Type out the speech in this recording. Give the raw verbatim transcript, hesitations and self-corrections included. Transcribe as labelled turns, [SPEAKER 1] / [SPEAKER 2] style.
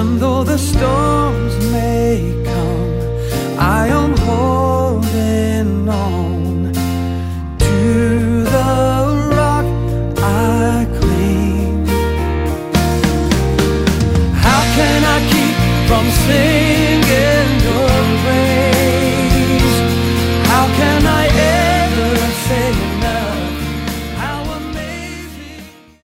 [SPEAKER 1] And though the storms may come, I am holding on to the rock I cling. How can I keep from singing?